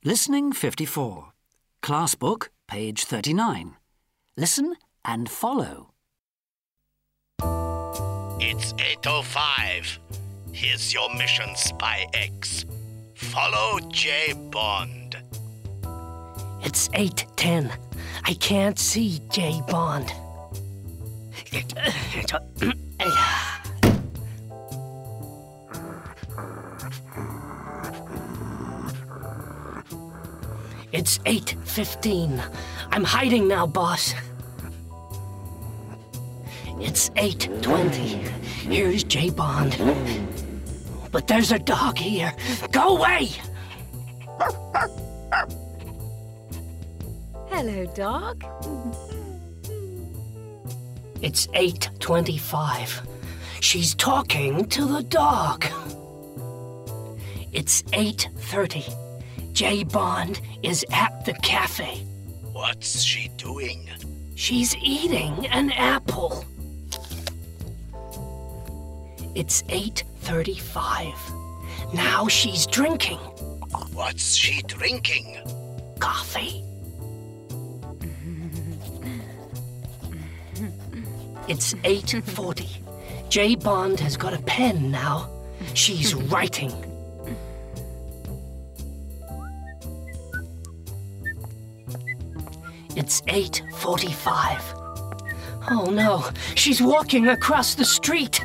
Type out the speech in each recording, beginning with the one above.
Listening 54. Class book, page 39. Listen and follow. It's 8:05. Here's your mission, Spy X. Follow J. Bond. It's 8:10. I can't see J. Bond. It's 8:15. I'm hiding now, boss. It's 8:20. Here's J. Bond. But there's a dog here. Go away! Hello, dog. It's 8:25. She's talking to the dog. It's 8:30. J. Bond is at the cafe. What's she doing? She's eating an apple. It's 8:35. Now she's drinking What's she drinking? coffee. It's 8:40. J. Bond has got a pen now. She's writing. It's 8:45. Oh no, she's walking across the street.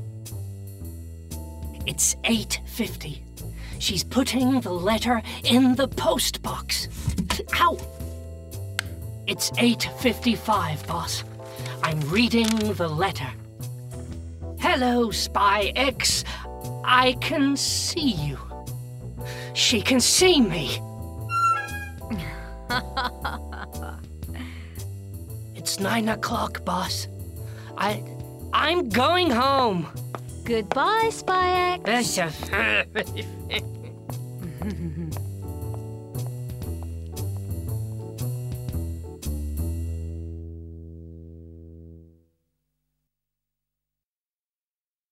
It's 8:50. She's putting the letter in the post box. Ow! It's 8:55, boss. I'm reading the letter. Hello, Spy X. I can see you. She can see me. It's 9 o'clock, boss. I'm going home. Goodbye, Spy X.